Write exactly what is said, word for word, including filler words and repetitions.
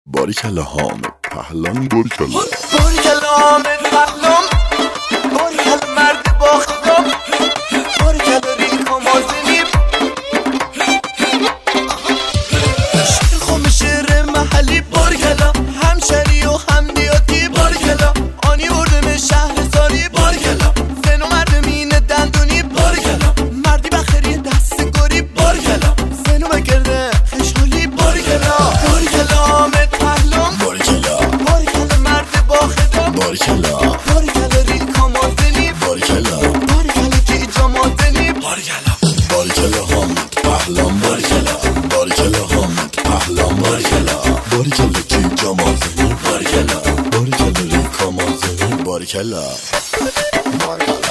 باریکلا حامد پهلوان، باریکلا باریکلا حامد پهلوان، باریکلا مرد با خدام، باریکلا ریکا مازنی، شیر خم شیر محلی، باریکلا همشری و همدیاتی، باریکلا آنی اردم شهر ساری، باریکلا زن و مرد مینه دندونی، باریکلا مردی بخری دست گوری، باریکلا زن و بگرده خشحالی، باریکلا باریکلا حامد پهلوان، باریکلا باریکلا مرد با خدام، باریکلا باریکلا ریکا مازنی، باریکلا باریکلا جیجا مازنی، باریکلا باریکلا حامد پهلوان، باریکلا باریکلا حامد پهلوان، باریکلا باریکلا جیجا مازنی، باریکلا باریکلا ریکا مازنی، باریکلا.